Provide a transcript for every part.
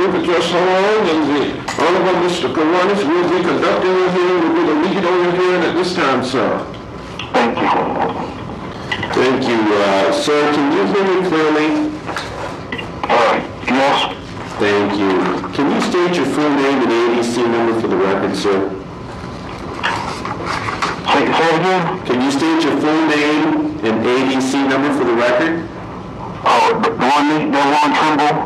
brief address along, and the Honorable Mr. Kiwanis will be conducting your hearing. Will be the lead on your hearing at this time, sir. Thank you. Thank you. Sir, can you hear me clearly? Yes. Thank you. Can you state your full name and ADC number for the record, sir? Say it again? Can you state your full name and ADC number for the record? The one Trimble,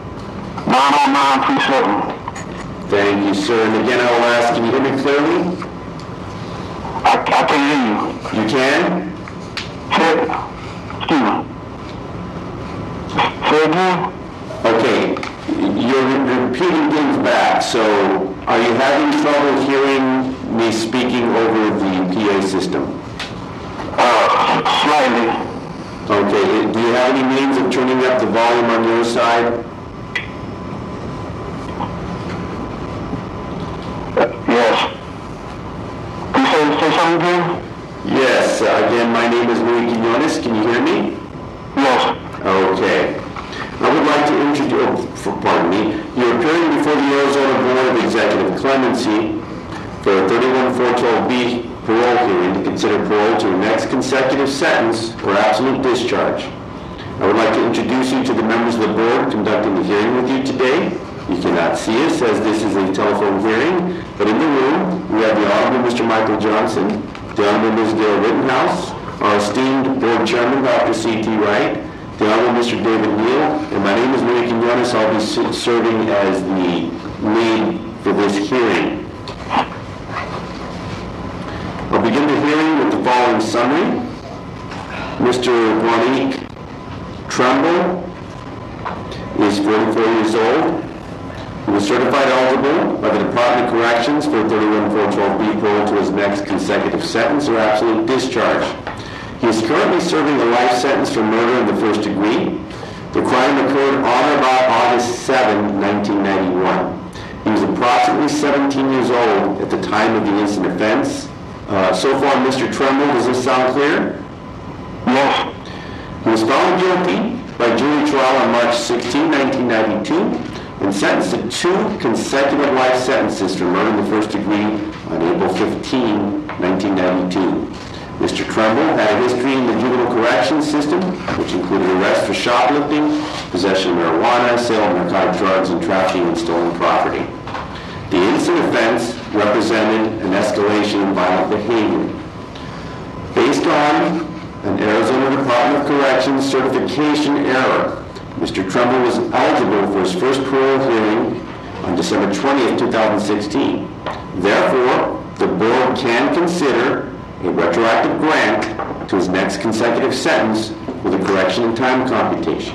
90937. Thank you, sir. And again, I will ask, can you hear me clearly? I can hear you. You can? Excuse me. Say again? Okay. You're repeating things back, so are you having trouble hearing me speaking over the PA system? Slightly. Okay. Do you have any means of turning up the volume on your side? Yes. Can you say something again? Yes. Again, my name is Louis Quinones. Can you hear me? Yes. Okay. I would like to introduce, you're appearing before the Arizona Board of Executive Clemency for a 31412B parole hearing to consider parole to the next consecutive sentence or absolute discharge. I would like to introduce you to the members of the board conducting the hearing with you today. You cannot see us as this is a telephone hearing, but in the room we have the Honorable Mr. Michael Johnson, the Honorable Ms. Gail Rittenhouse, our esteemed board chairman, Dr. C.T. Wright, the Honorable Mr. David Neal, and my name is Louis Quinones. I'll be serving as the lead for this hearing. I'll begin the hearing with the following summary. Mr. Monique Trumbull is 44 years old. He was certified eligible by the Department of Corrections for 31412B parole to his next consecutive sentence or absolute discharge. He is currently serving a life sentence for murder in the first degree. The crime occurred on or about August 7, 1991. He was approximately 17 years old at the time of the instant offense. So far, Mr. Trumbull, does this sound clear? Yes. He was found guilty by jury trial on March 16, 1992, and sentenced to 2 consecutive life sentences for murder in the first degree on April 15, 1992. Mr. Trumbull had a history in the juvenile corrections system, which included arrest for shoplifting, possession of marijuana, sale of narcotic drugs, and trafficking in stolen property. The instant offense represented an escalation in violent behavior. Based on an Arizona Department of Corrections certification error, Mr. Trumbull was eligible for his first parole hearing on December 20th, 2016. Therefore, the board can consider a retroactive grant to his next consecutive sentence with a correction in time computation.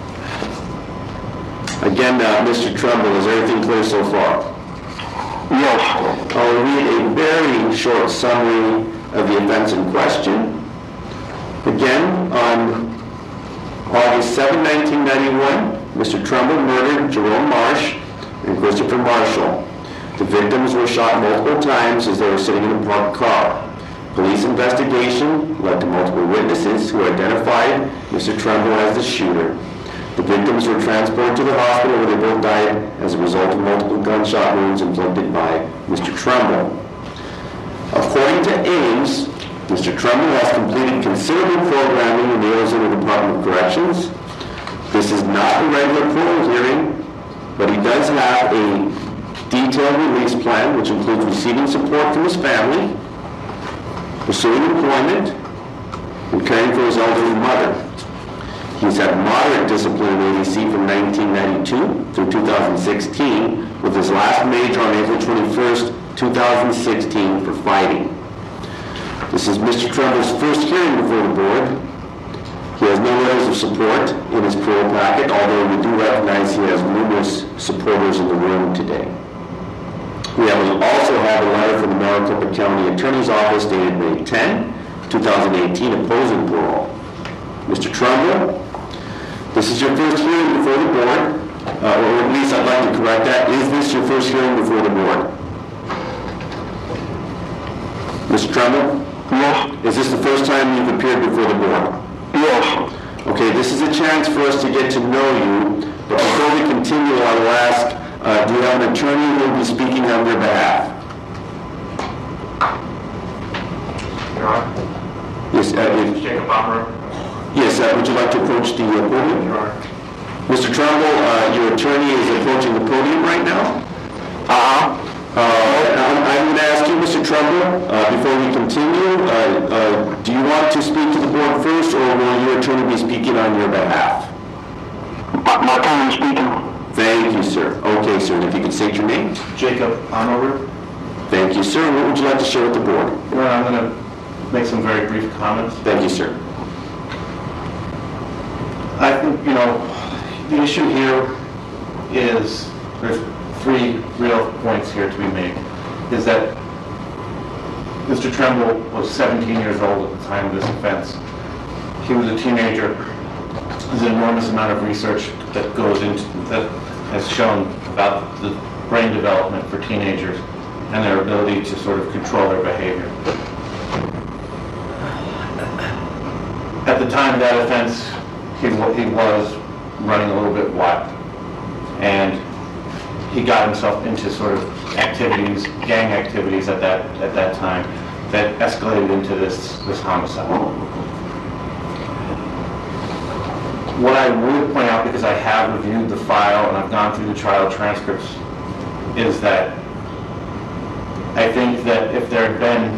Again, Mr. Trumbull, is everything clear so far? Yes. I'll read a very short summary of the offense in question. Again, on August 7, 1991, Mr. Trumbull murdered Jerome Marsh and Christopher Marshall. The victims were shot multiple times as they were sitting in a parked car. Police investigation led to multiple witnesses who identified Mr. Trumbull as the shooter. The victims were transported to the hospital where they both died as a result of multiple gunshot wounds inflicted by Mr. Trumbull. According to Ames, Mr. Trumbull has completed considerable programming in the Arizona Department of Corrections. This is not a regular parole hearing, but he does have a detailed release plan which includes receiving support from his family, pursuing employment, and caring for his elderly mother. He's had moderate discipline in ADC from 1992 through 2016, with his last major on April 21st, 2016 for fighting. This is Mr. Trumbull's first hearing before the board. He has no letters of support in his parole packet, although we do recognize he has numerous supporters in the room today. We also have a letter from the Maricopa County Attorney's Office dated May 10, 2018, opposing parole. Mr. Trumbull, this is your first hearing before the board, or at least I'd like to correct that. Is this your first hearing before the board? Mr. Trumbull? Yes. Is this the first time you've appeared before the board? Yes. Okay, this is a chance for us to get to know you But before we continue, I will ask, do you have an attorney who will be speaking on your behalf? Your Honor. Yes, Jacob Bomber. yes, would you like to approach the podium? Your Honor. Mr. Trumbull, your attorney is approaching the podium right now. I'm going to ask you, Mr. Trumbull, before we continue, do you want to speak to the board first, or will your attorney be speaking on your behalf? My attorney is speaking. Thank you, sir. Okay, sir, and if you could state your name. Jacob Honover. Thank you, sir. What would you like to share with the board? Your Honor, I'm going to make some very brief comments. Thank you, sir. I think, the issue here is, there's three real points here to be made. Is that Mr. Trumbull was 17 years old at the time of this offense. He was a teenager. There's an enormous amount of research that goes into, that has shown about the brain development for teenagers and their ability to sort of control their behavior. At the time of that offense, he was running a little bit wild. And he got himself into sort of activities, gang activities at that time that escalated into this homicide. What I would point out, because I have reviewed the file and I've gone through the trial transcripts, is that I think that if there had been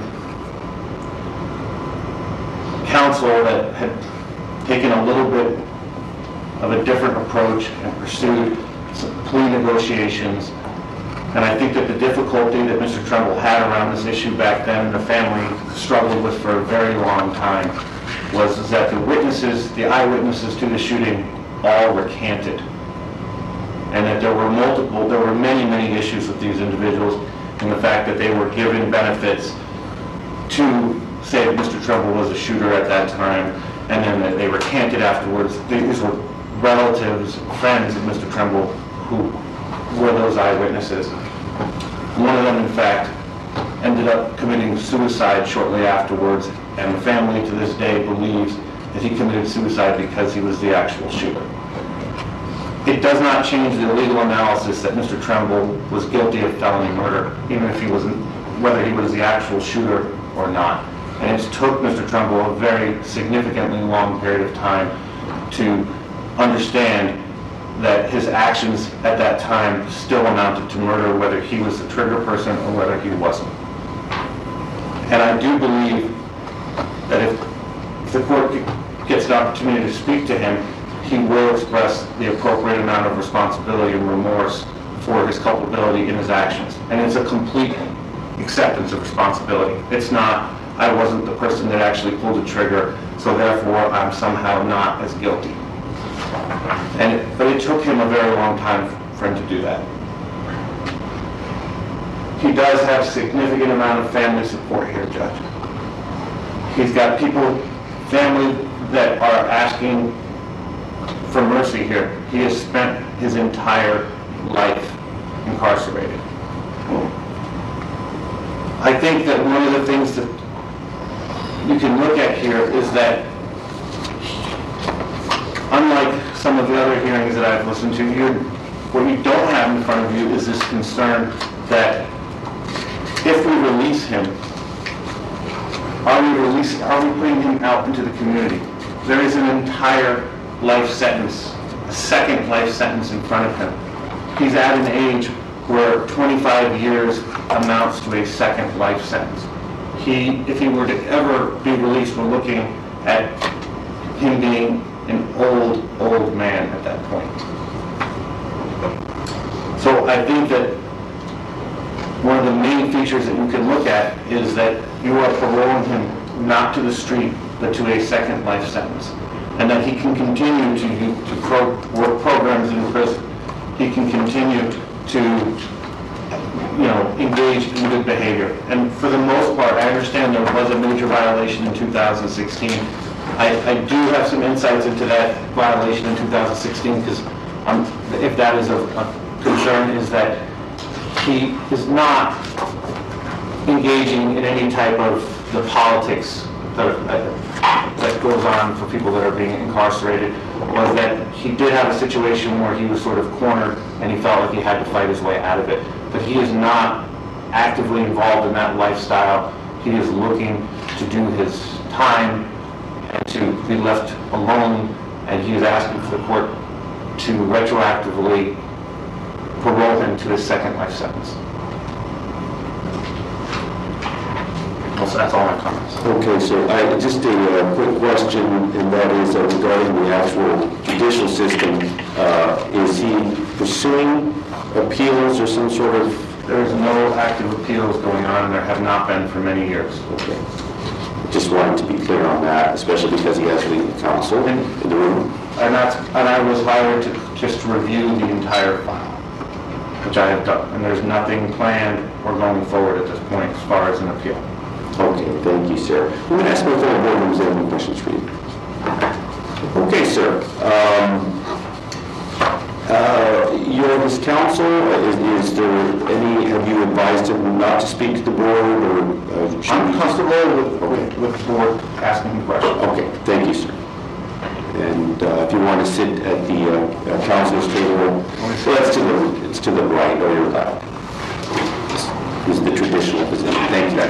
counsel that had taken a little bit of a different approach and pursued some plea negotiations, and I think that the difficulty that Mr. Trumbull had around this issue back then and the family struggled with for a very long time was that the eyewitnesses to the shooting all recanted. And that there were many issues with these individuals, and the fact that they were given benefits to say that Mr. Trumbull was a shooter at that time, and then that they recanted afterwards. These were relatives, friends of Mr. Trumbull who were those eyewitnesses. One of them, in fact, ended up committing suicide shortly afterwards, and the family to this day believes that he committed suicide because he was the actual shooter. It does not change the legal analysis that Mr. Trumbull was guilty of felony murder, even if whether he was the actual shooter or not. And it took Mr. Trumbull a very significantly long period of time to understand that his actions at that time still amounted to murder, whether he was the trigger person or whether he wasn't. And I do believe that if the court gets an opportunity to speak to him, he will express the appropriate amount of responsibility and remorse for his culpability in his actions. And it's a complete acceptance of responsibility. It's not, I wasn't the person that actually pulled the trigger, so therefore I'm somehow not as guilty. But it took him a very long time for him to do that. He does have significant amount of family support here, Judge. He's got family that are asking for mercy here. He has spent his entire life incarcerated. I think that one of the things that you can look at here is that, unlike some of the other hearings that I've listened to, what you don't have in front of you is this concern that if we release him, are we putting him out into the community? There is an entire life sentence, a second life sentence in front of him. He's at an age where 25 years amounts to a second life sentence. If he were to ever be released, we're looking at him being an old man at that point. So I think that one of the main features that you can look at is that you are paroling him not to the street, but to a second life sentence. And that he can continue to work programs in prison. He can continue to engage in good behavior. And for the most part, I understand there was a major violation in 2016. I do have some insights into that violation in 2016, because if that is a concern, is that he is not engaging in any type of the politics that that goes on for people that are being incarcerated was that he did have a situation where he was sort of cornered and he felt like he had to fight his way out of it. But he is not actively involved in that lifestyle. He is looking to do his time and to be left alone, and he is asking for the court to retroactively parole him to his second life sentence. So that's all my comments. Okay, so just a quick question, and that is regarding the actual judicial system. Is he pursuing appeals or some sort of... There is no active appeals going on, and there have not been for many years. Okay. Just wanted to be clear on that, especially because he has legal counsel in the room. And I was hired to just review the entire file, which I have done. And there's nothing planned or going forward at this point as far as an appeal. Okay, thank you, sir. I'm going to ask my fellow board members if they have any questions for you. Okay, sir. You're his counsel. Is there any, have you advised him not to speak to the board, or? I'm comfortable with the board asking him questions. Okay, thank you, sir. And if you want to sit at the council's table, well, it's to the right or your left. This is the traditional position. Thank you.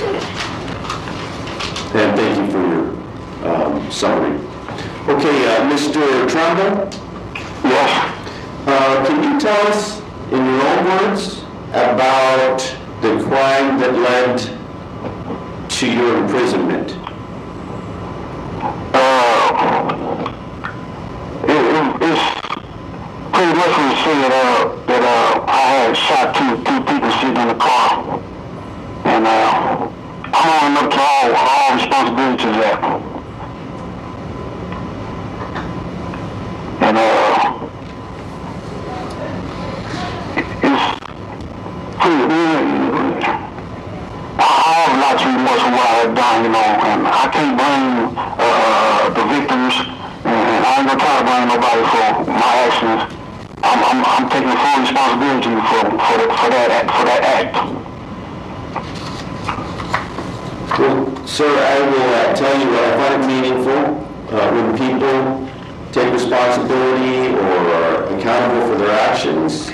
And thank you for your summary. Okay, Mr. Trumbull? Yes. Can you tell us, in your own words, about the crime that led to your imprisonment? It's pretty much when you say that I had shot two people sitting in the car, and I'm owning up to all responsibility to that. And it's pretty good. I have a lot too much of what I've done, you know, and I can't blame the victims, and I ain't gonna try to blame nobody for my actions. I'm taking full responsibility for that act. Well, sir, I will tell you that I find it meaningful when people take responsibility or are accountable for their actions.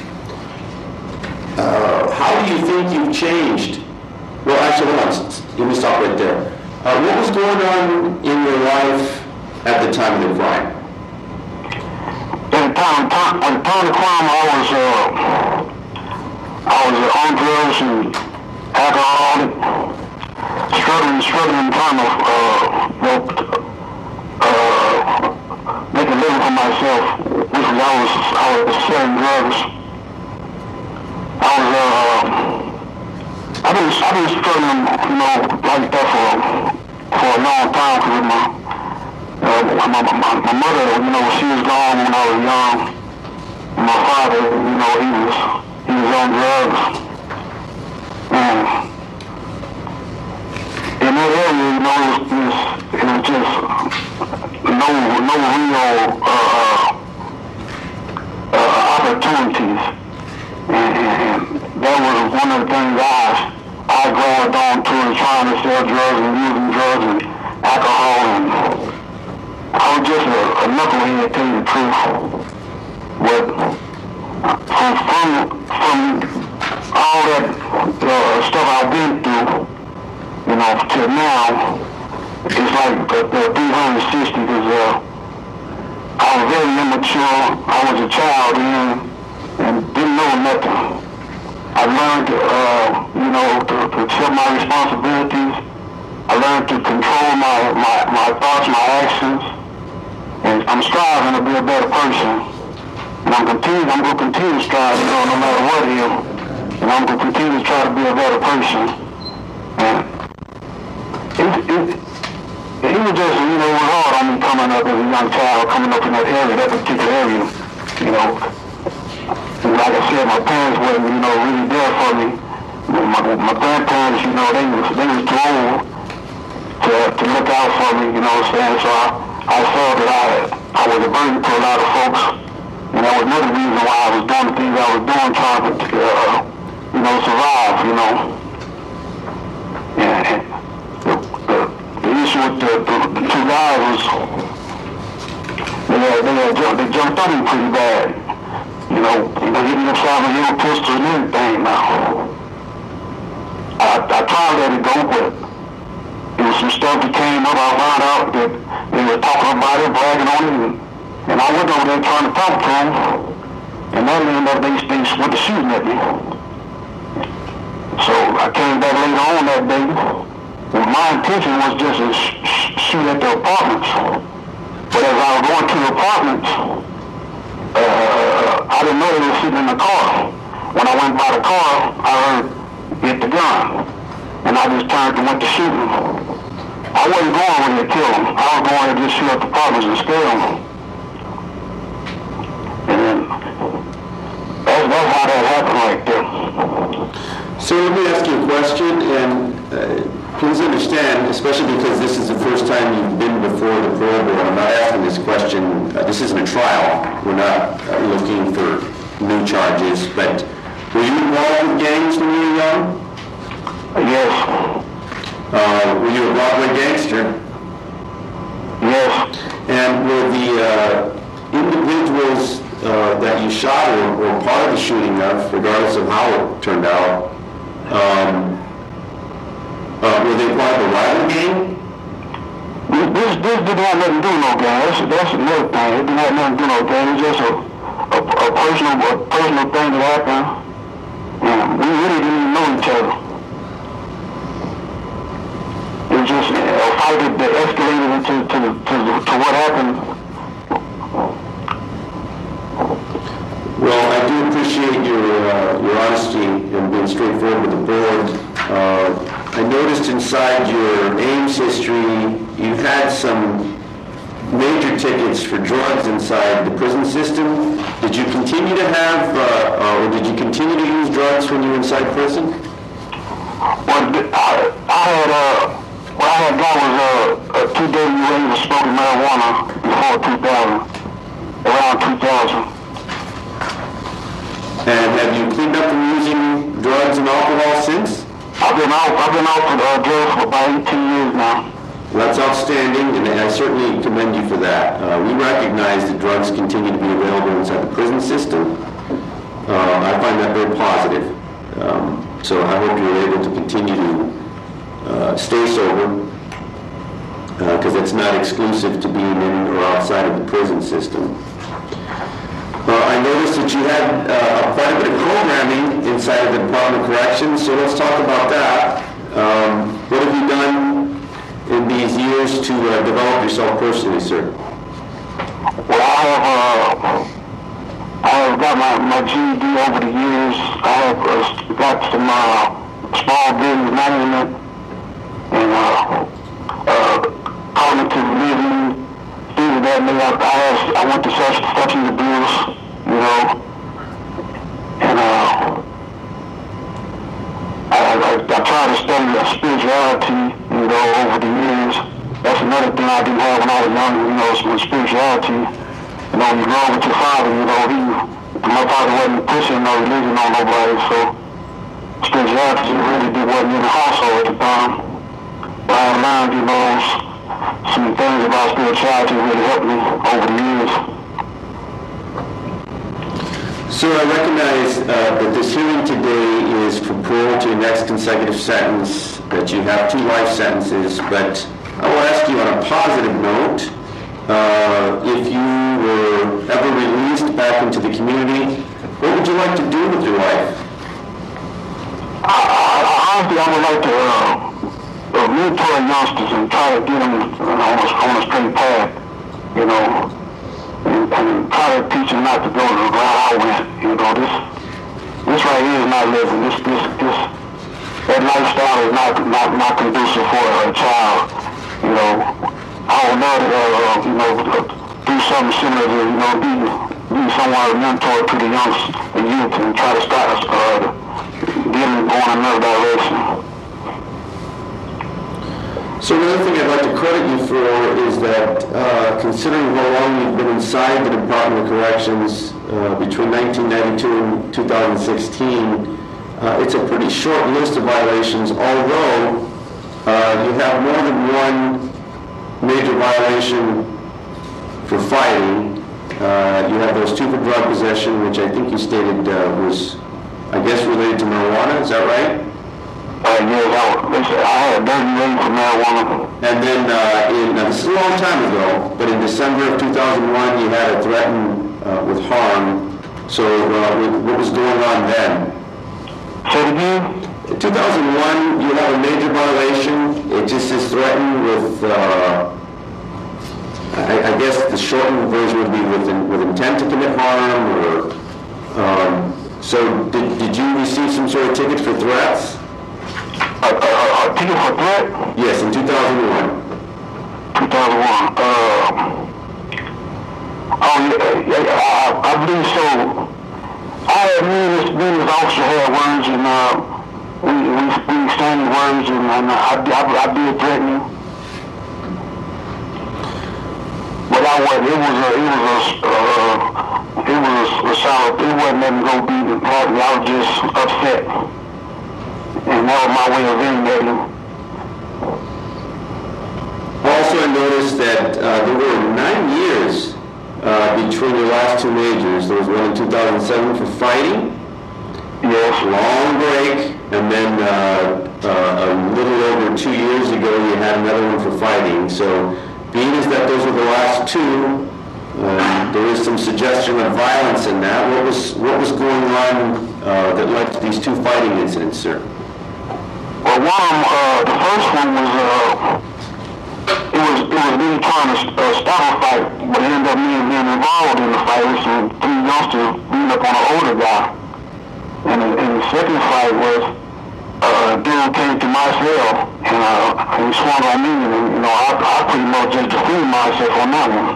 How do you think you've changed? Well, actually, hold on. Let me stop right there. What was going on in your life at the time of the crime? At the time of the crime, I was on drugs and alcoholic, struggling trying to make a living for myself, which was I was selling drugs. I've been struggling, you know, like that for a long time. Because my mother, you know, she was gone when I was young. And my father, you know, he was on drugs. And in that area, you know, it was just no real opportunities. And that was one of the things I grabbed on to, and trying to sell drugs and using drugs and alcohol, and I was just a knucklehead, to tell you the truth. But from all that stuff I've been through, you know, till now, it's like the 360, because I was very immature. I was a child then and didn't know nothing. I learned, you know, to accept my responsibilities. I learned to control my thoughts, my actions, and I'm striving to be a better person. And I'm going to continue to strive, you know, no matter what it is. And I'm going to continue to try to be a better person. And it was just, you know, it was hard on me coming up as a young child, coming up in that area, that particular area, you know. And like I said, my parents wasn't, you know, really there for me. My grandparents, you know, they was too old to look out for me, you know what I'm saying? So I felt that I was a burden to a lot of folks. And that was another reason why I was doing the things I was doing, trying to, you know, survive, you know. And the issue issue with the two guys was they jumped on him pretty bad. You know, hitting themselves with little pistols and everything now. I tried to let it go, but there was some stuff that came up. I found out that they were talking about it, bragging on it, and I went over there trying to talk to them, and then ended up they went to shooting at me. So I came back later on that day. Well, my intention was just to shoot at the apartments. But as I was going to the apartments, I didn't know they were sitting in the car. When I went by the car, I heard hit the gun. And I just turned and went to shoot them. I wasn't going when they killed them. I was going to just shoot at the apartments and scare them. And then that's how that happened right there. So let me ask you a question, and please understand, especially because this is the first time you've been before the parole board, I'm not asking this question, this isn't a trial, we're not looking for new charges, but were you involved with gangs when you were young? Yes. Were you a Broadway gangster? Yes. And were the individuals that you shot or part of the shooting of, regardless of how it turned out, were they part of the rival gang? This didn't have nothing to do with no gang. That's another thing. It didn't have nothing to do with no gang. It's just a personal thing that happened. And we really didn't even know each other. It was just a fight that escalated to what happened. Well, I do appreciate your honesty and being straightforward with the board. I noticed inside your Ames history, you had some major tickets for drugs inside the prison system. Did you continue to have, or did you continue to use drugs when you were inside prison? Well, what I had got was a 2 days of smoking marijuana before 2000, around 2000. And have you cleaned up from using drugs and alcohol since? I've been out for drugs for about 18 years now. Well, that's outstanding, and I certainly commend you for that. We recognize that drugs continue to be available inside the prison system. I find that very positive. So I hope you're able to continue to stay sober, because it's not exclusive to being in or outside of the prison system. I noticed that you had quite a bit of programming inside of the Department of Corrections, so let's talk about that. What have you done in these years to develop yourself personally, sir? Well, I have got my GED over the years. I have got some small business management and cognitive living, things of that nature. I went to substance abuse, you know, and I try to study spirituality, you know, over the years. That's another thing I didn't have when I was younger, you know, some spirituality. You know, you grow up with your father, you know, my father wasn't pushing no religion on nobody, so spirituality really wasn't in the household at the time. But I learned, you know, some things about spirituality really helped me over the years. Sir, I recognize that this hearing today is for parole to your next consecutive sentence, that you have 2 life sentences, but I will ask you on a positive note, if you were ever released back into the community, what would you like to do with your life? Honestly, I would like to mentor youngsters and try to get them on a straight path, you know, and try to teach them not to go to the route I went. You know, this right here is not living. That lifestyle is not conducive for a child. You know, I would love to, you know, do something similar to, you know, be somewhat a mentor to the youth and try to start get them going in another direction. So another thing I'd like to credit you for is that considering how long you've been inside the Department of Corrections, between 1992 and 2016, it's a pretty short list of violations, although you have more than one major violation for fighting. You have those two for drug possession, which I think you stated was, I guess, related to marijuana. Is that right? Yes, I had a dirty raid for marijuana. And then, now this is a long time ago, but in December of 2001, you had a threaten with harm. So what was going on then? Say it again? In 2001, you have a major violation. It just is threatened with, I guess the shortened version would be with intent to commit harm, or, so did you receive some sort of ticket for threats? A ticket for threat? Yes, in 2001. 2001. I believe so. Me and this officer had words, and we exchanged words, and I did threaten him. But it was a solid. It wasn't letting me go beat the party. I was just upset, and that was my way of vindicating him. Also, I noticed that there were 9 years between your last two majors. There was one in 2007 for fighting. Yes. Long break, and then a little over 2 years ago you had another one for fighting. So, being as that those were the last two, there is some suggestion of violence in that. What was going on that led to these two fighting incidents, sir? Well, the first one was it was me trying to stop a fight, but it ended up me being involved in the fight. It was 3 youngsters beating up on an older guy. And the second fight was a dude came to my cell and he swung on me, and I pretty much just defended myself on that one.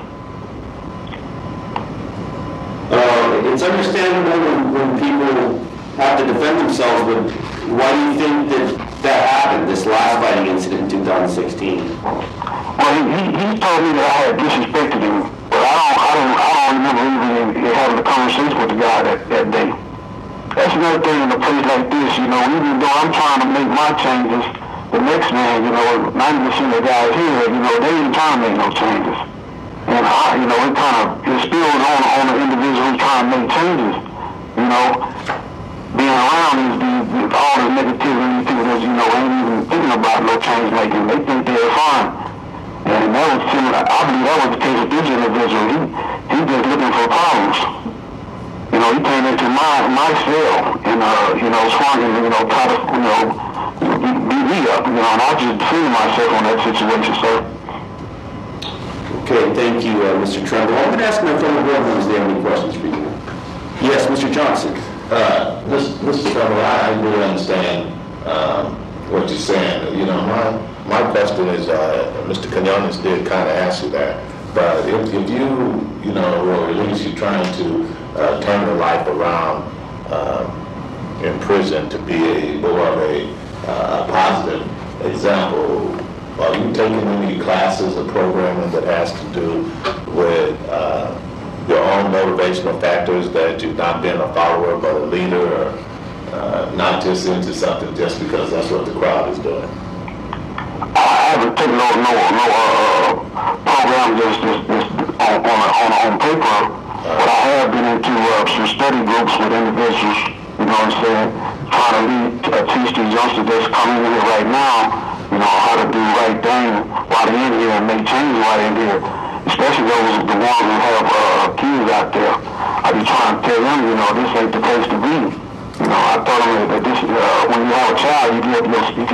It's understandable when people have to defend themselves, but why do you think that happened, this last fighting incident in 2016? Well, he told me that I had disrespected him, but I don't remember even having a conversation with the guy that day. That's another thing in a place like this, even though I'm trying to make my changes, the next man, 90% of the guys here, they ain't trying to make no changes. And it spills on the individual who's trying to make changes, being around all this negativity, these people that, ain't even thinking about no change making. They think they're fine. And that was similar. I believe that was the case with this individual. He just looking for problems. He came into my cell and, swung and, tried to, beat me up, and I just defended myself on that situation, sir. Okay, thank you, Mr. Trumbull. I'm going to ask my fellow board members if they have any questions for you. Yes, Mr. Johnson. Mr. Trumbull, I do understand what you're saying. My question is, Mr. Quinones did kind of answer that, but if you, or at least you're trying to turn your life around in prison to be more of a positive example, are you taking any classes or programming that has to do with your own motivational factors, that you've not been a follower but a leader, or not just into something just because that's what the crowd is doing? I haven't taken no program just on paper, but I have been into some study groups with individuals, trying to teach these youngsters that's coming in here right now, how to do the right thing while they're in here and make changes while they're in here. Especially the ones who have kids out there. I be trying to tell them, this ain't the place to be. I told them that this, when you have a child, you give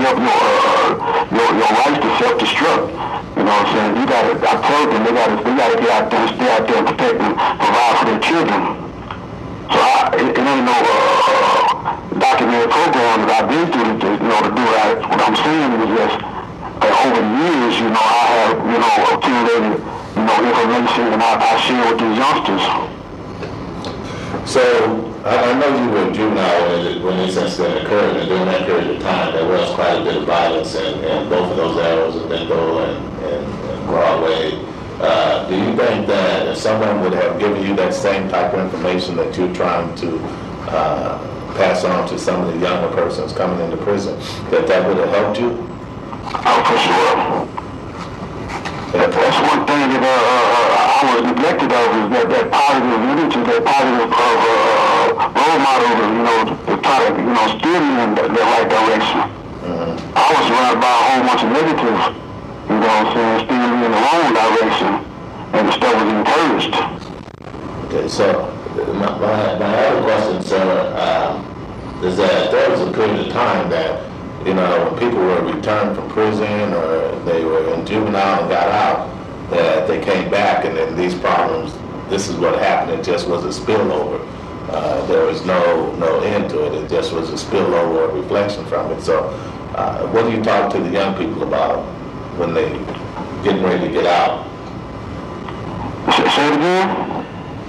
your rights to self-destruct. You know what I'm saying? I told them they gotta get out there and stay out there and protect and provide for their children. So it ain't no documented program that I've been through to do that. What I'm saying is just over the years, I have, accumulated information, and I share with these youngsters. So, I know you were a juvenile when this incident occurred, and during that period of time, there was quite a bit of violence in both of those areas, in Bengal and Broadway. Do you think that if someone would have given you that same type of information that you're trying to pass on to some of the younger persons coming into prison, that would have helped you? Oh, for sure. That's one thing that I was neglected of, is that positive energy, that positive role model, to try to, steer me in the right direction. I was surrounded by a whole bunch of negatives, steering me in the wrong direction, and the stuff was encouraged. Okay, so my other question, sir, is that there was a period of time that, when people were returned from prison or they were in juvenile and got out, that they came back and then these problems, this is what happened, it just was a spillover. There was no end to it, it just was a spillover or reflection from it. So what do you talk to the young people about when they getting ready to get out? Say it again?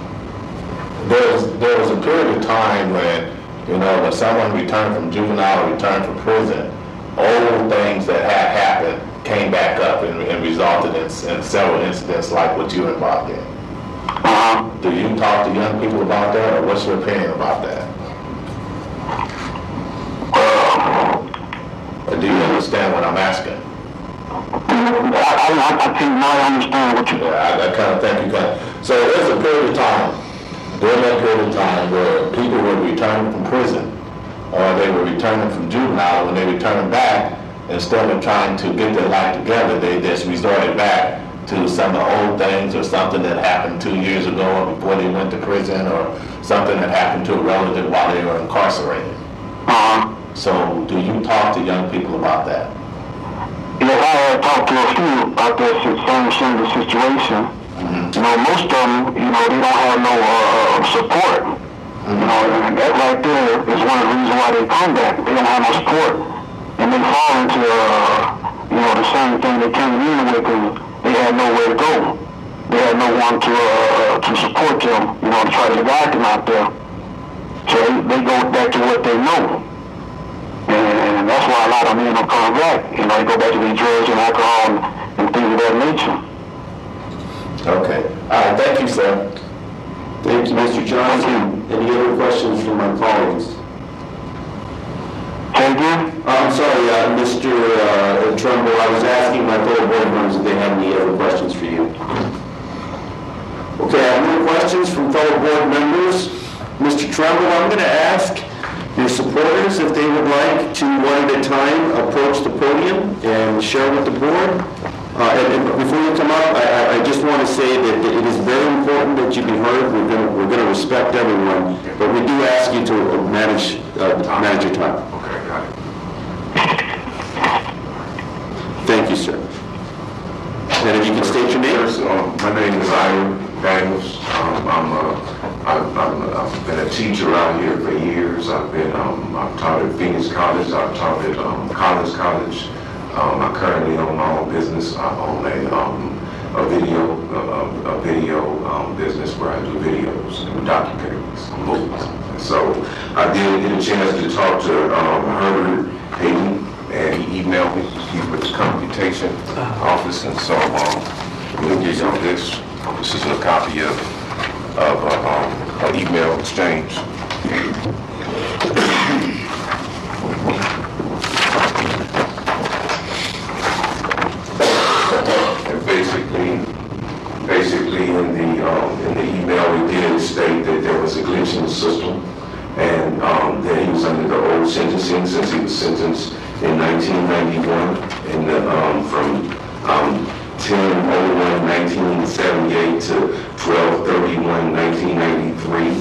There was a period of time when, when someone returned from juvenile or returned from prison, old things that had happened came back up and resulted in several incidents like what you're involved in. Do you talk to young people about that, or what's your opinion about that? Or do you understand what I'm asking? I think now I understand what you... Yeah, I kind of think you can. So there's a period of time, during that period of time, where people were returning from prison, or they were returning from juvenile. When they returned back, instead of trying to get their life together, they just resorted back to some of the old things, or something that happened 2 years ago or before they went to prison, or something that happened to a relative while they were incarcerated. So do you talk to young people about that? Yes, I have talked to a few about that same situation. Most of them, they don't have no support. And that right there is one of the reasons why they come back. They don't have no support. And they fall into, the same thing they came in with, because they had nowhere to go. They had no one to support them, to try to guide them out there. So they go back to what they know. And that's why a lot of men don't come back. They go back to the drugs and alcohol and things of that nature. Okay. All right. Thank you, sir. Thank you, Mr. Johnson. Any other questions from my colleagues? Say again? I'm sorry, Mr. Trumbull, I was asking my fellow board members if they had any other questions for you. Okay, I have no questions from fellow board members. Mr. Trumbull, I'm going to ask your supporters if they would like to, one at a time, approach the podium and share with the board. And before you come up, I just want to say that it is very important that you be heard. We're going to respect everyone, but we do ask you to manage your time. Okay, got it. Thank you, sir. And if you can state your name. First, my name is Ira Daniels. I've been a teacher out here for years. I've taught at Phoenix College. I've taught at Collins College. I currently own my own business. I own a video business where I do videos and documentaries, movies. And so I did get a chance to talk to Herbert Hayden, and he emailed me. He's with the computation office, and so we'll give y'all this. This is a copy of an email exchange. Basically, in the email, we did state that there was a glitch in the system, and that he was under the old sentencing since he was sentenced in 1991, and from 10/01/1978 to 12/31/1993.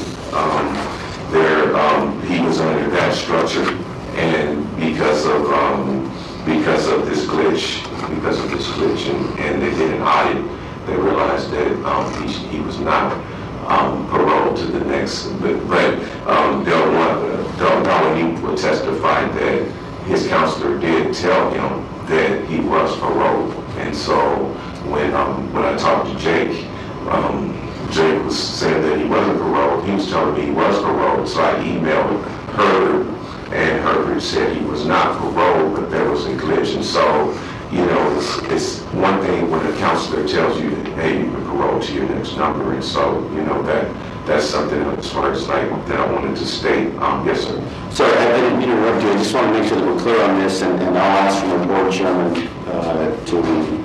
He was under that structure, and because of this glitch, and they did an audit, they realized that he was not paroled to the next. But Dominique would testify that his counselor did tell him that he was paroled, and so when I talked to Jake, Jake was saying that he wasn't paroled. He was telling me he was paroled, so I emailed Herbert, and Herbert said he was not paroled, but there was a glitch. And so, it's one thing when a counselor tells you, hey, you've been paroled to your next number, and so, that's something as far as that I wanted to state. Yes, sir. Sorry, I didn't mean to interrupt you. I just want to make sure that we're clear on this, and I'll ask from the board chairman to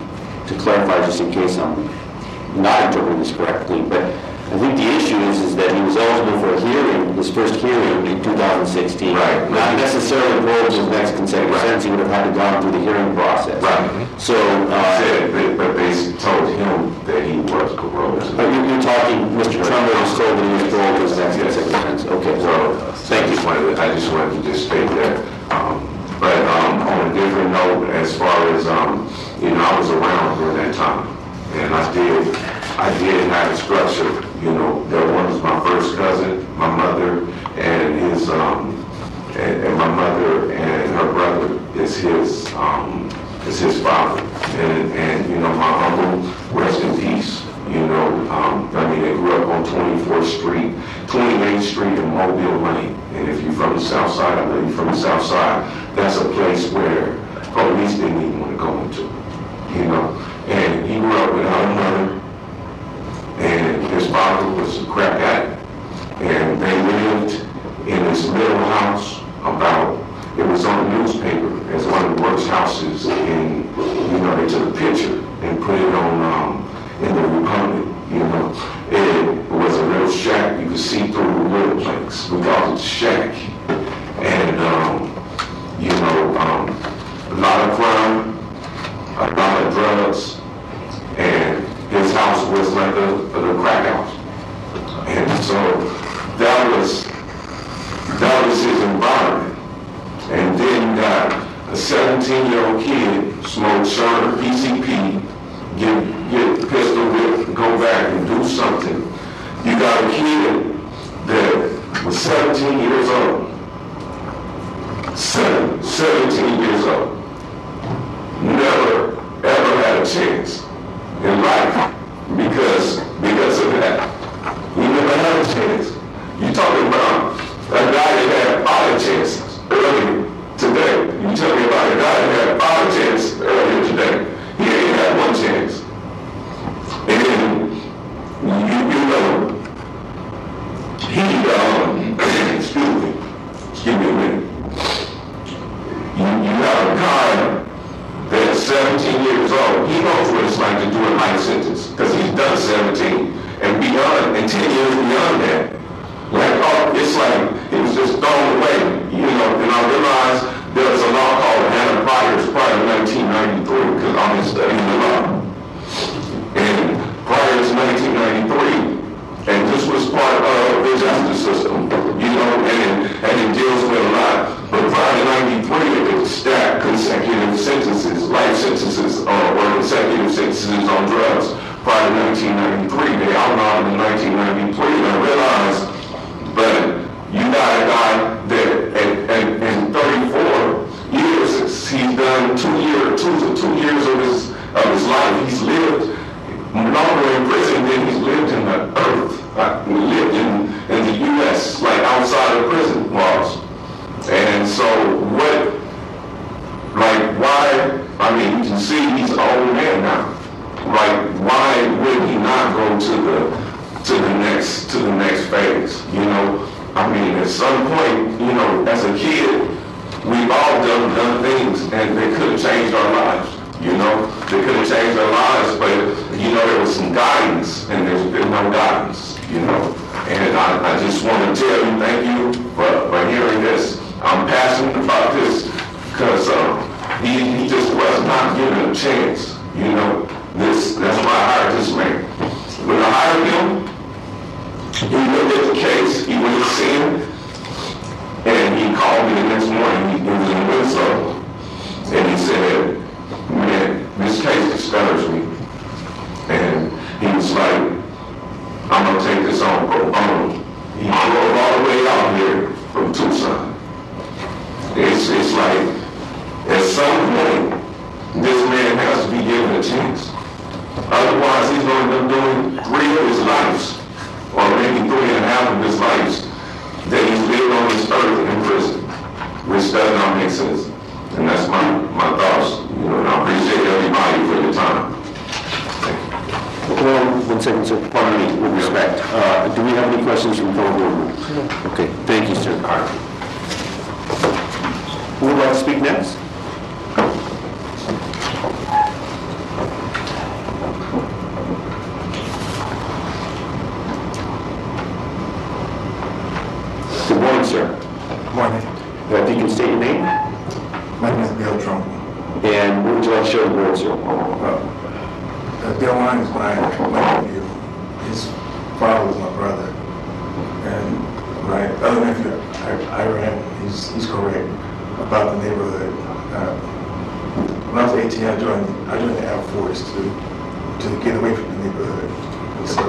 to clarify, just in case I'm not interpreting this correctly, but I think the issue is that he was eligible for a hearing, his first hearing in 2016. Right. Not necessarily paroled to his next consecutive sentence, he would have had to go through the hearing process. Right. So, But they told him that he was paroled. you're talking, Mr. Trumbull was told that he was paroled to his next consecutive sentence. Okay, So, thank you. I just wanted to just state that. But on a different note, as far as, I was around during that time. And I did have a structure, that one was my first cousin, my mother, and his, and my mother and her brother is his father. And my uncle, rest in peace. They grew up on 24th Street, 28th Street in Mobile Lane. And if you're from the South Side, I know you're from the South Side, that's a place where police didn't even want to go into, And he grew up without a mother, and his father was a crack addict. And they lived in this little house it was on the newspaper as one of the worst houses in, they took a picture and put it on, in the Republic, It was a little shack, you could see through the little planks. We called it shack. And, a lot of crime, a lot of drugs, and his house was like a crack house. And so that was his environment. And then you got a 17-year-old kid smoke Sherman PCP, get pistol whipped, go back and do something. You got a kid that was 17 years old. 17 years old. Never, ever had a chance in life because of that. He never had a chance. You talking about a guy that had 5 chances earlier today. You tell me about a guy that had 5 chances earlier today. He ain't had 1 chance. And excuse me a minute. You have a guy that's 17 years old. He knows what it's like to do a life sentence because he's done 17 and beyond, and 10 years beyond that. It's like it was just thrown away, and I realized there was a law called Hannah Pryor's prior to 1993 because I'm studying the law. And prior to 1993, and this was part of the justice system, and it deals with a lot. But prior to 93, it would stack consecutive sentences, life sentences, or consecutive sentences on drugs. Prior to 1993, they outlawed in 1993, and I realized, but you got a guy that in 34 years, he's done 2 years of his life. He's lived longer in prison than he's lived in the earth. Lived in the U.S., like outside of prison walls. And so why, you can see he's an old man now. Why would he not go to the next phase? At some point, as a kid, we've all done things and they could have changed our lives. They could have changed our lives, but there was some guidance and there's been no guidance, And I just want to tell you thank you for hearing this. I'm passionate about this because he just was not given a chance, That's why I hired this man. When I hired him, he looked at the case, he went to see him, and he called me the next morning. He was in Winslow, and he said, "Man, this case disturbs me." And he was like, "I'm gonna take this on pro bono." He drove all the way out here from Tucson. It's like, at some point, this man has to be given a chance. Otherwise, he's going to end up doing 3 of his lives, or maybe 3.5 of his lives that he's lived on this earth in prison, which does not make sense. And that's my thoughts. And I appreciate everybody for your time. Well, 1 second, sir. Pardon me, with respect. Do we have any questions from fellow board members? Okay, thank you, sir. All right. Who would like to speak next? you like to share the board, sir? Delwan is my nephew. His father was my brother. And my other nephew, Iran, he's correct about the neighborhood. When I was 18, I joined the Air Force to get away from the neighborhood. And so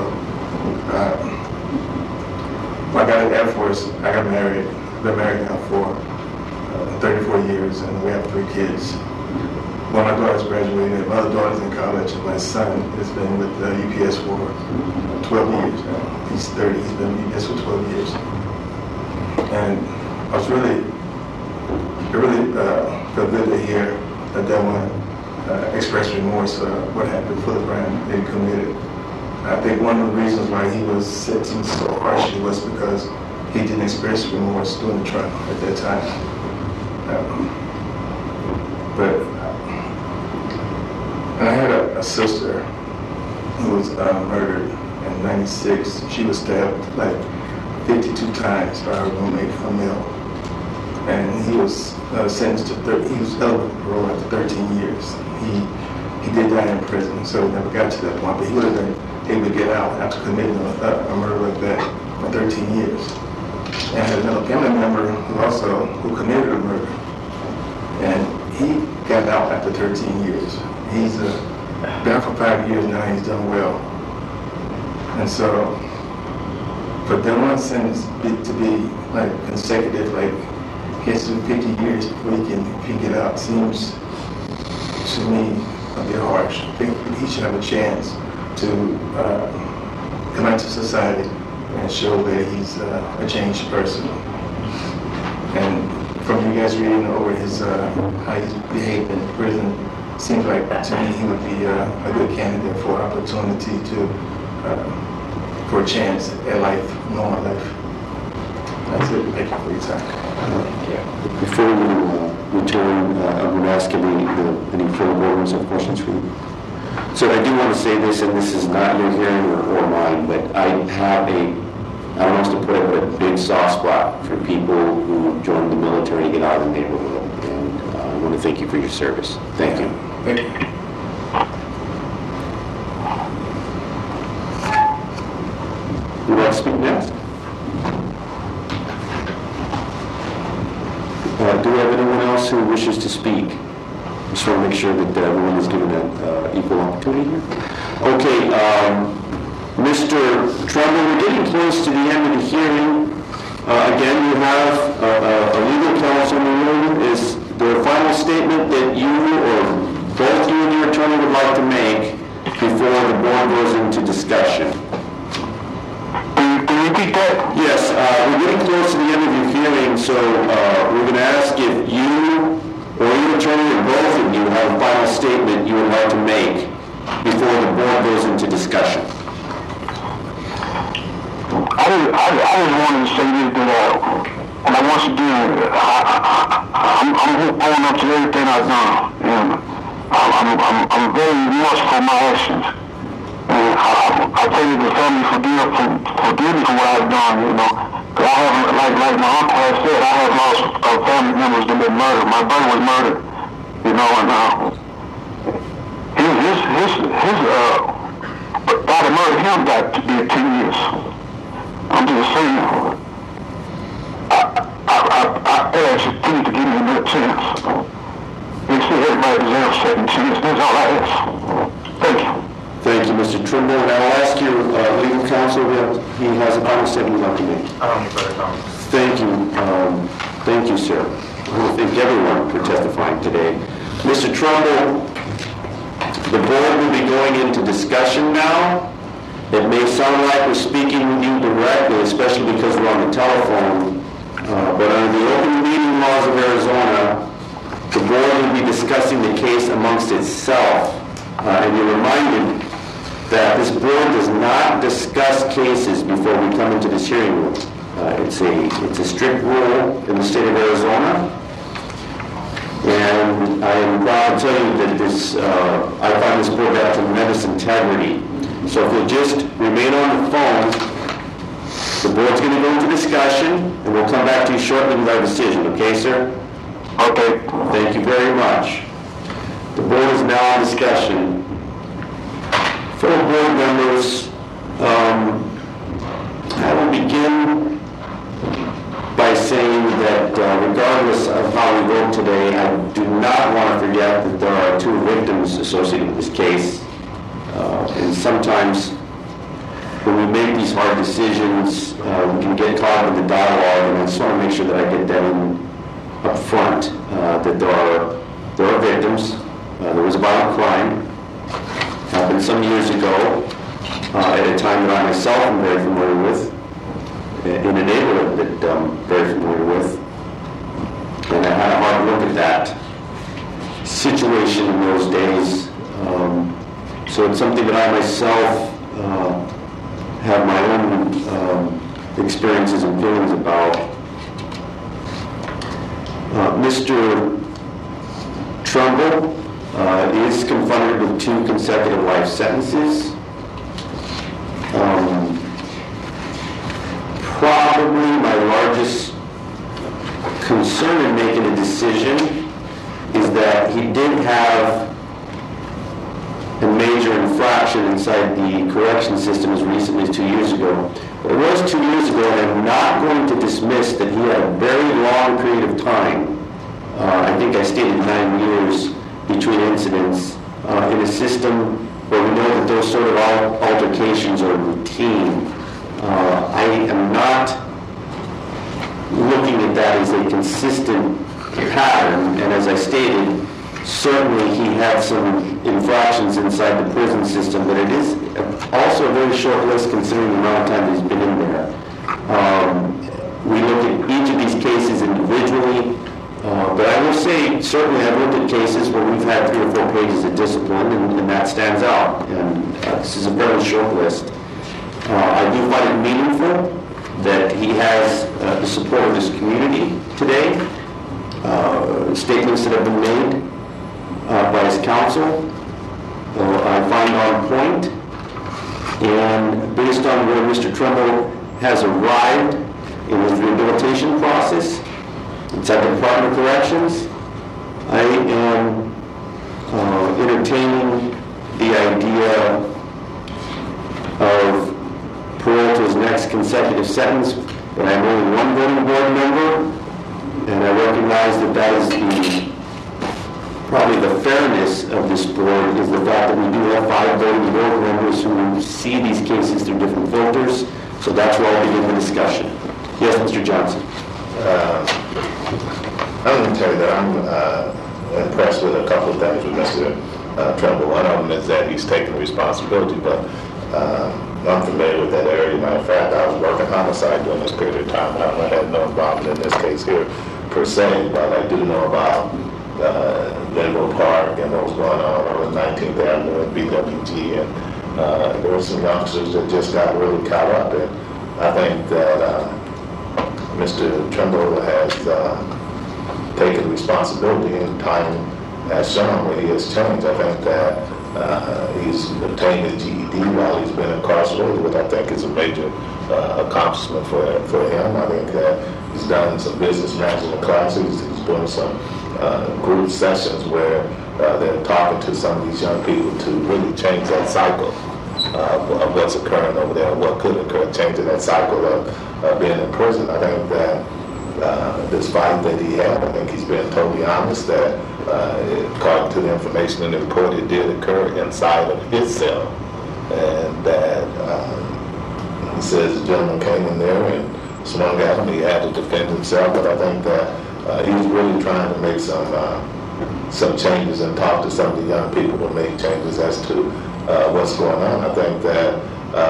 when I got in the Air Force, I got married. I've been married now for 34 years, and we have 3 kids. One of my daughters graduated, my other daughter's in college, and my son has been with UPS for 12 years now. He's 30, he's been with UPS for 12 years. And I was really felt good to hear that Delwan expressed remorse what happened for the crime that he committed. I think one of the reasons why he was sentenced so harshly was because he didn't express remorse during the trial at that time. And I had a sister who was murdered in '96. She was stabbed like 52 times by her roommate, a male. And he was sentenced to he was eligible for parole after 13 years. He did die in prison, so he never got to that point. But he would have been able to get out after committing a murder like that for 13 years. And I had another family member who committed a murder, and he got out after 13 years. He's been out for 5 years now. He's done well. And so, for Delwan's sentence to be like consecutive, like he has to do 50 years before he can get out, seems to me a bit harsh. I think he should have a chance to come out to society and show that he's a changed person. And from you guys reading over his how he's behaved in prison, seems like to me he would be a good candidate for opportunity for a chance at life, normal life. That's it. Thank you for your time. Before we return, I'm going to ask any further board members have questions for you. So I do want to say this, and this is not your hearing or mine, but I have I don't know how to put it, but a big soft spot for people who join the military to get out of the neighborhood. And I want to thank you for your service. Thank you. Thank you. Who would like to speak next? Do we have anyone else who wishes to speak? Just want to make sure that everyone is given an equal opportunity here. Okay, Mr. Trumbull, we're getting close to the end of the hearing. Again, you have a legal counsel in the room. Is there a final statement that you or both you and your attorney would like to make before the board goes into discussion? Can you repeat that? Yes, we're getting close to the end of your hearing, so we're going to ask if you or your attorney or both of you have a final statement you would like to make before the board goes into discussion. I just wanted to say this, that and once again, I'm owning up to everything I've done, and I'm very remorseful for my actions. And I pray that the family forgive me for what I've done, you know. Cause I have, like my uncle has said, I have lost family members that have been murdered. My brother was murdered, you know, and by the murder him got to be 10 years. I'm just saying, I ask you please to give me another chance. They say everybody deserves a second chance. That's all I ask. Thank you. Thank you, Mr. Trimble. And I'll ask your legal counsel if he has a final statement he'd like to make. I don't need further comments. Thank you. Thank you, sir. I want to thank everyone for testifying today. Mr. Trumbull, the board will be going into discussion now. It may sound like we're speaking with you directly, especially because we're on the telephone, but under the open meeting laws of Arizona, the board will be discussing the case amongst itself. And you're reminded that this board does not discuss cases before we come into this hearing room. It's a strict rule in the state of Arizona. And I am proud to tell you that I find this board to have tremendous integrity. So if you'll just remain on the phone, the board's going to go into discussion, and we'll come back to you shortly with our decision. Okay, sir? Okay. Thank you very much. The board is now in discussion. Fellow board members, I will begin by saying that regardless of how we vote today, I do not want to forget that there are 2 victims associated with this case. And sometimes when we make these hard decisions, we can get caught in the dialogue, and I just want to make sure that I get that in up front, that there are victims. There was a violent crime, happened some years ago, at a time that I myself am very familiar with, in a neighborhood that I'm very familiar with. And I had a hard look at that situation in those days. So it's something that I myself have my own experiences and feelings about. Mr. Trumbull is confronted with 2 consecutive life sentences. Probably my largest concern in making a decision is that he did have a major infraction inside the correction system as recently as 2 years ago. But it was 2 years ago, and I'm not going to dismiss that he had a very long period of time. I think I stated 9 years between incidents in a system where we know that those sort of altercations are routine. I am not looking at that as a consistent pattern, and as I stated, certainly he had some infractions inside the prison system, but it is also a very short list considering the amount of time he's been in there. We look at each of these cases individually, but I will say, certainly I've looked at cases where we've had 3 or 4 pages of discipline, and that stands out, and this is a very short list. I do find it meaningful that he has the support of his community today, statements that have been made by his counsel, I find on point, and based on where Mr. Trumbull has arrived in his rehabilitation process inside the Department of Corrections, I am entertaining the idea of parole to his next consecutive sentence, but I'm only one voting board member, and I recognize that that is probably the fairness of this board is the fact that we do have 5 voting board members who see these cases through different filters, so that's where I'll begin the discussion. Yes, Mr. Johnson. I'm going to tell you that I'm impressed with a couple of things with Mr. Trumbull. One of them is that he's taking responsibility, but I'm familiar with that area. Matter of fact, I was working homicide during this period of time. I had no involvement in this case here per se, but I do know about Glenville Park and what was going on over 19th Avenue and BWG, and there were some youngsters that just got really caught up, and I think that Mr. Trumbull has taken responsibility, and time has shown where he has changed. I think that he's obtained his GED while he's been incarcerated, which I think is a major accomplishment for him. I think that he's done some business management classes. He's doing some group sessions where they're talking to some of these young people to really change that cycle of what's occurring over there, what could occur, changing that cycle of being in prison. I think that this fight that he had, I think he's been totally honest that according to the information in the report, it did occur inside of his cell, and that he says the gentleman came in there and swung at him. He had to defend himself, but I think that he was really trying to make some changes and talk to some of the young people to make changes as to what's going on. I think that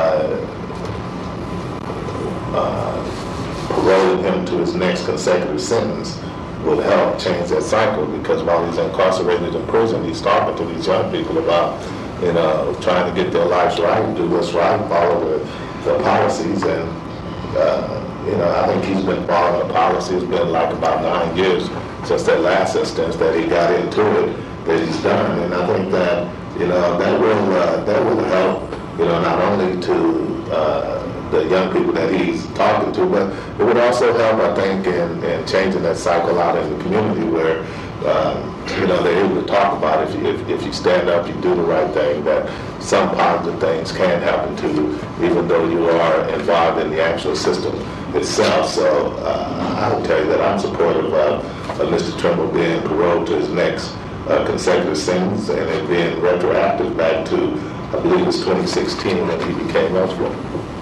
paroling him to his next consecutive sentence will help change that cycle, because while he's incarcerated in prison, he's talking to these young people about, trying to get their lives right and do what's right, follow the policies, and I think he's been following the policy. It's been like about 9 years since that last instance that he got into it that he's done, and I think that that will help, not only to the young people that he's talking to, but it would also help, I think, in changing that cycle out in the community where they're able to talk about if you stand up, you do the right thing, that some positive things can happen to you, even though you are involved in the actual system itself. So I will tell you that I'm supportive of Mr. Trimble being paroled to his next consecutive sentence and it being retroactive back to, I believe it's 2016 when he became eligible.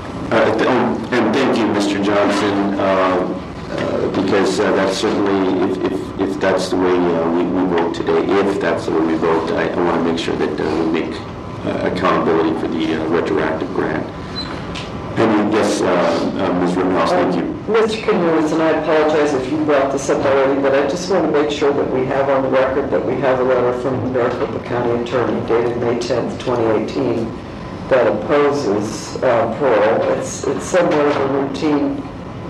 And thank you, Mr. Johnson, because that's certainly, if that's the way we vote today, if that's the way we vote, I want to make sure that we make accountability for the retroactive grant. And yes, Ms. Rittenhouse, thank you. Mr. Quinones, and I apologize if you brought this up already, but I just want to make sure that we have on the record that we have a letter from the Maricopa County Attorney dated May 10th, 2018, that opposes parole. It's somewhat of a routine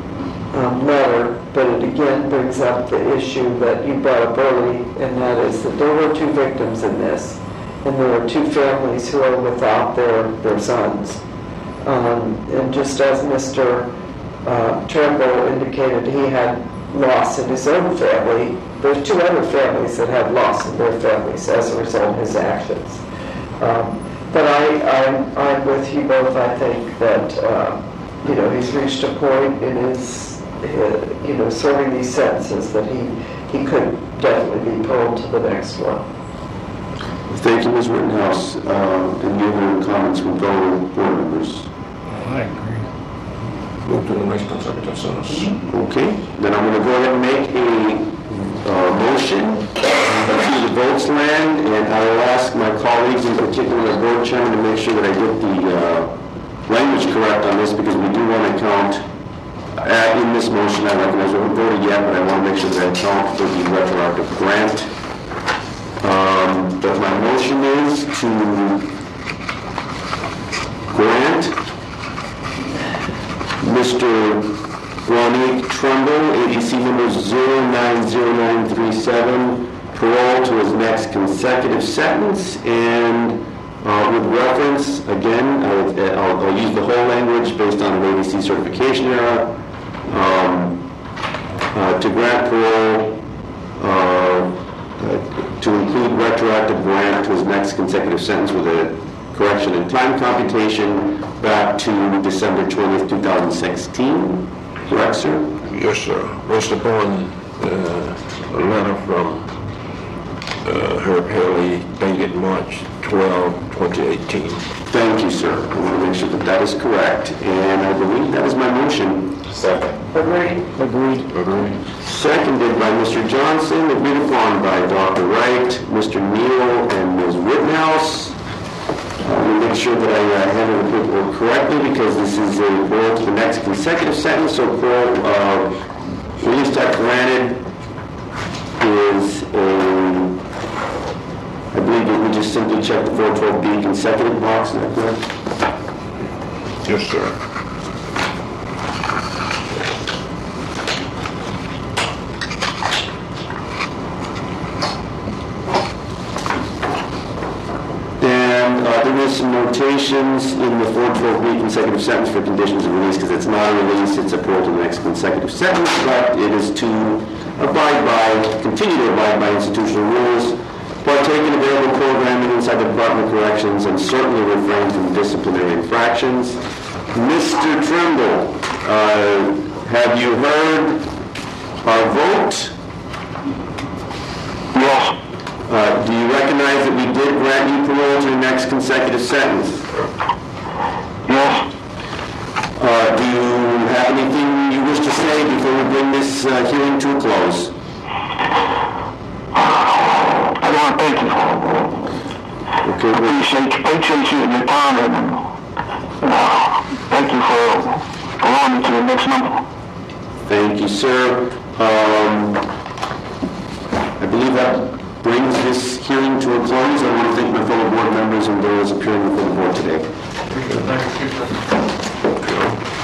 letter, but it again brings up the issue that you brought up early, and that is that there were 2 victims in this, and there were 2 families who are without their sons. And just as Mr. Trimble indicated, he had loss in his own family. There's 2 other families that had loss in their families as a result of his actions. But I'm with you both. I think that he's reached a point in his serving these sentences that he could definitely be paroled to the next one. Thank you, Ms. Rittenhouse. Any other comments from fellow board members? I agree. Move to the next consecutive sentence. Okay, then I'm going to go ahead and make a motion to the votes land, and I will ask my colleagues, in particular the board chairman, to make sure that I get the language correct on this, because we do want to count, in this motion, I recognize we haven't voted yet, but I want to make sure that I count for the retroactive grant. But my motion is to grant Mr. Ronnie Trumbull, ADC number 090937, parole to his next consecutive sentence, and with reference, again, I'll use the whole language based on an ADC certification era, to grant parole to include retroactive grant to his next consecutive sentence with a correction in time computation back to December 20th, 2016. Correct, sir? Yes, sir. Based upon a letter from Herb Haley dated March 12, 2018. Thank you, sir. I want to make sure that that is correct. And I believe that is my motion. Second. Agreed. Agreed. Seconded by Mr. Johnson, agreed upon by Dr. Wright, Mr. Neal, and Ms. Rittenhouse. Let me make sure that I handle the paperwork correctly, because this is a parole to the next consecutive sentence. So parole, release type granted is I believe that we just simply check the 412B consecutive box. Is that correct? Yes, sir. There is some notations in the 412B consecutive sentence for conditions of release, because it's not a release, it's a parole to the next consecutive sentence, but it is to continue to abide by institutional rules, partake in available programming inside the Department of Corrections, and certainly refrain from disciplinary infractions. Mr. Trimble, have you heard our vote? Yes. Do you recognize that we did grant you parole to the next consecutive sentence? Yes. Do you have anything you wish to say before we bring this hearing to a close? I want to thank you. Okay, Appreciate you and your time, and thank you for allowing me to the next number. thank you, sir. I believe that brings this hearing to a close. I want to thank my fellow board members and those appearing before the board today. Thank you, sir.